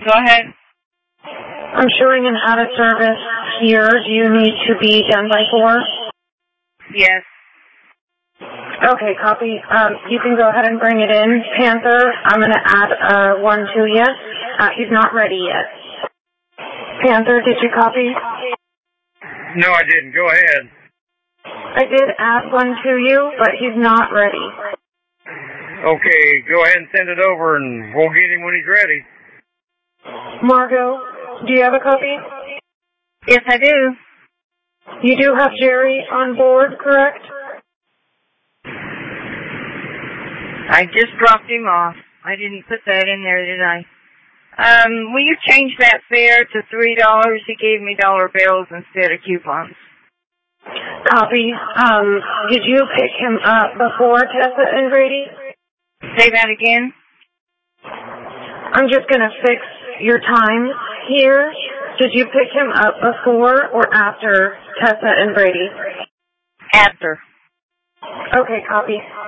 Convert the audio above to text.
Go ahead. I'm showing an out of service here. Do you need to be done by 4? Yes. Okay, copy. You can go ahead and bring it in. Panther, I'm going to add one to you. He's not ready yet. Panther, did you copy? No, I didn't. Go ahead. I did add one to you, but he's not ready. Okay, go ahead and send it over, and we'll get him when he's ready. Margot, do you have a copy? Yes, I do. You do have Jerry on board, correct? I just dropped him off. I didn't put that in there, did I? Will you change that fare to $3? He gave me dollar bills instead of coupons. Copy. Did you pick him up before Tessa and Grady? Say that again? I'm just going to fix your time here. Did you pick him up before or after Tessa and Brady? After. Okay, copy.